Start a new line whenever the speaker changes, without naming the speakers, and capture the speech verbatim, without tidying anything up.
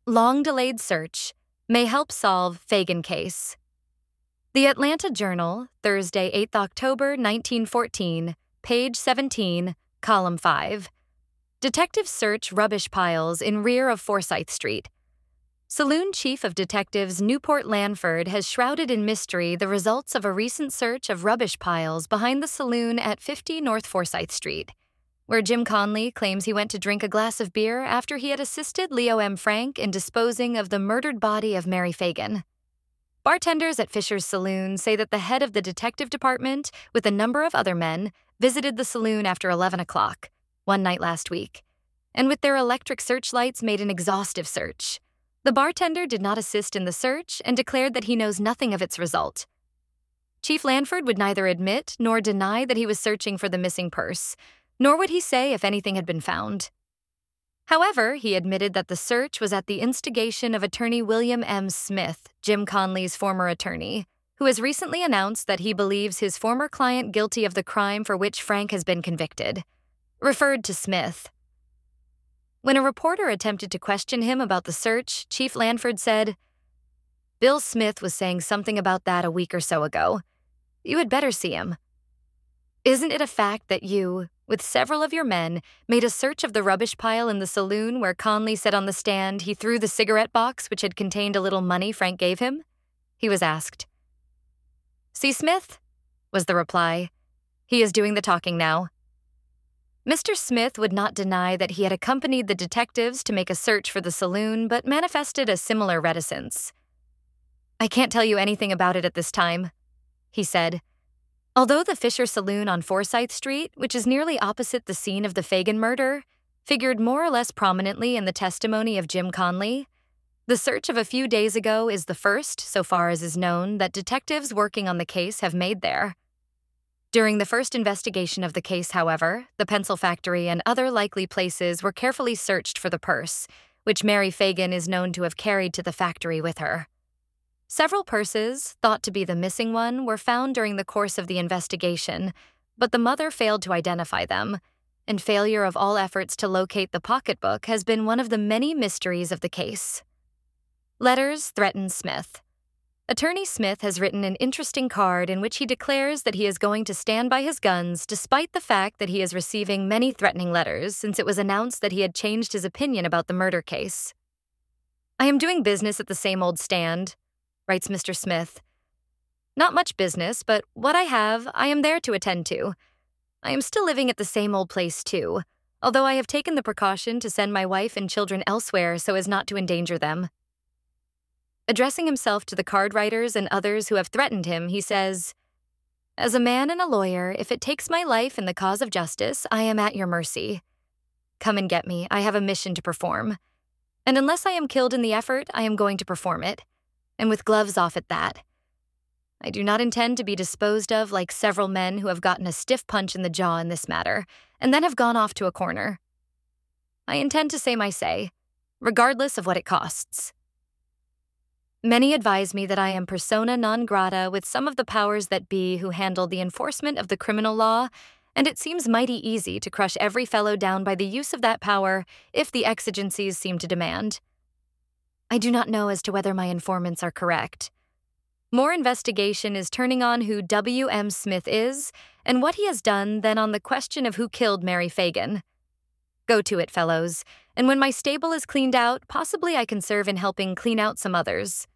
Long-delayed search may help solve Fagan case. The Atlanta Journal, Thursday, eighth October nineteen fourteen, page seventeen, column five. Detectives search rubbish piles in rear of Forsyth Street. Saloon Chief of Detectives Newport Lanford has shrouded in mystery the results of a recent search of rubbish piles behind the saloon at fifty North Forsyth Street, where Jim Conley claims he went to drink a glass of beer after he had assisted Leo M. Frank in disposing of the murdered body of Mary Fagan. Bartenders at Fisher's Saloon say that the head of the detective department, with a number of other men, visited the saloon after eleven o'clock, one night last week, and with their electric searchlights made an exhaustive search. The bartender did not assist in the search and declared that he knows nothing of its result. Chief Lanford would neither admit nor deny that he was searching for the missing purse, nor would he say if anything had been found. However, he admitted that the search was at the instigation of attorney William M. Smith, Jim Conley's former attorney, who has recently announced that he believes his former client guilty of the crime for which Frank has been convicted. Referred to Smith. When a reporter attempted to question him about the search, Chief Lanford said, "Bill Smith was saying something about that a week or so ago. You had better see him. Isn't it a fact that you, with several of your men, made a search of the rubbish pile in the saloon where Conley said on the stand he threw the cigarette box which had contained a little money Frank gave him?" he was asked. "See Smith?" was the reply. "He is doing the talking now." Mister Smith would not deny that he had accompanied the detectives to make a search for the saloon, but manifested a similar reticence. "I can't tell you anything about it at this time," he said. Although the Fisher Saloon on Forsyth Street, which is nearly opposite the scene of the Fagan murder, figured more or less prominently in the testimony of Jim Conley, the search of a few days ago is the first, so far as is known, that detectives working on the case have made there. During the first investigation of the case, however, the pencil factory and other likely places were carefully searched for the purse, which Mary Fagan is known to have carried to the factory with her. Several purses, thought to be the missing one, were found during the course of the investigation, but the mother failed to identify them, and failure of all efforts to locate the pocketbook has been one of the many mysteries of the case. Letters threaten Smith. Attorney Smith has written an interesting card in which he declares that he is going to stand by his guns despite the fact that he is receiving many threatening letters since it was announced that he had changed his opinion about the murder case. "I am doing business at the same old stand," writes Mister Smith. "Not much business, but what I have, I am there to attend to. I am still living at the same old place, too, although I have taken the precaution to send my wife and children elsewhere so as not to endanger them." Addressing himself to the card writers and others who have threatened him, he says, "As a man and a lawyer, if it takes my life in the cause of justice, I am at your mercy. Come and get me. I have a mission to perform. And unless I am killed in the effort, I am going to perform it, and with gloves off at that. I do not intend to be disposed of like several men who have gotten a stiff punch in the jaw in this matter, and then have gone off to a corner. I intend to say my say, regardless of what it costs. Many advise me that I am persona non grata with some of the powers that be who handle the enforcement of the criminal law, and it seems mighty easy to crush every fellow down by the use of that power if the exigencies seem to demand. I do not know as to whether my informants are correct. More investigation is turning on who W M Smith is and what he has done than on the question of who killed Mary Fagan. Go to it, fellows, and when my stable is cleaned out, possibly I can serve in helping clean out some others.